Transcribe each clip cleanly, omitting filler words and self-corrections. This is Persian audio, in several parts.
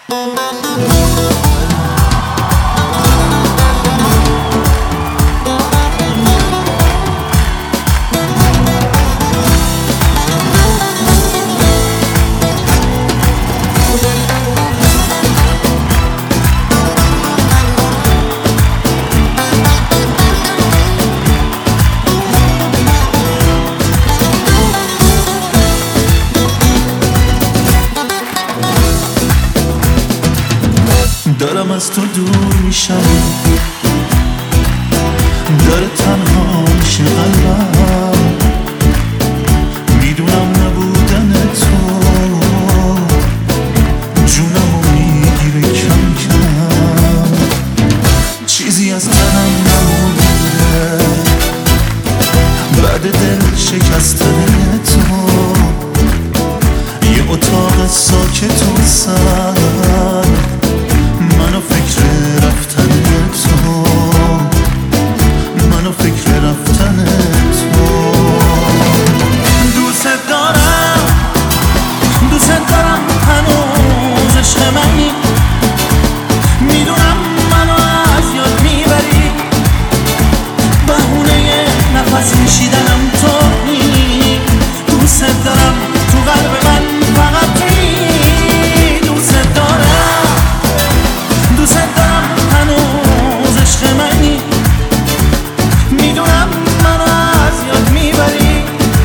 دارم از تو دور میشم، داره تنها میشه قلبم، میدونم نبودن تو جونمو میگیره کم کم، چیزی از تنم نمونده بعد دل شکستن تو، یه اتاق ساکت و سر منو فکر رفتن تو، منو فکر رفتن تو. دوست دارم هنوز عشق منی، میدونم منو از یاد میبری، بهونه نفس کشیدنم تویی، دوست دارم تو قلب من فقط تویی، دوست دارم هنوز عشق منی، میدونم منو از یاد میبری،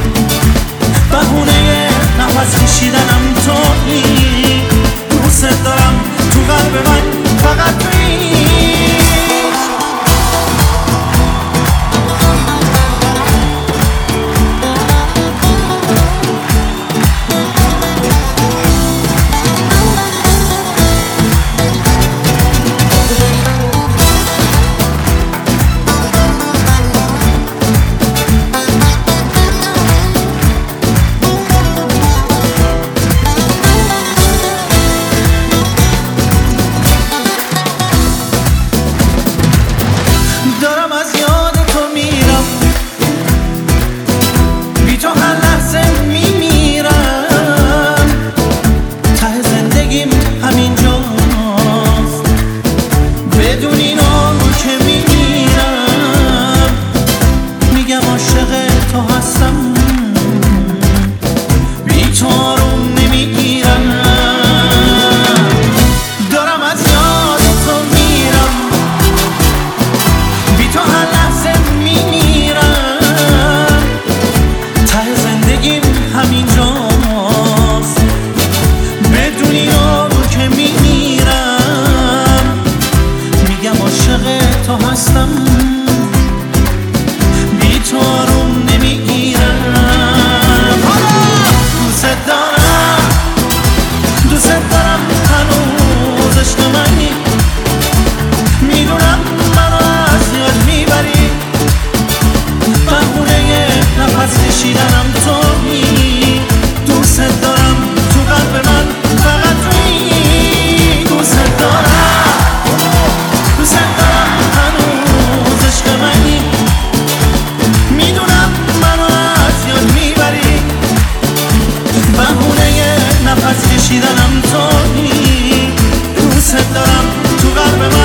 بهونه نفس کشیدنم تویی، دوست دارم تو قلب من فقط تویی. دارم از یاد تو میرم، بی تو هر لحظه میمیرم، ته زندگیم همینجاست، بدون اینا که میمیرم، میگم عاشق تو هستم، بی تو آروم نمیگیرم، دارم از یاد تو میرم، بی تو هر لحظه میمیرم، ته زندگیم همینجاست، بدون یارو که میمیرم، میگم عاشق تو هستم، بی تو آروم نمیگیرم. دوست دارم هنوز عشق منی، میدونم منو از یاد میبری، بهونه نفس کشیدنم تویی، دوست دارم تو قلب من فقط تویی، دوست دارم هنوز عشق منی، میدونم منو از یاد میبری، بهونه نفس کشیدنم تویی، دوست دارم تو قلب من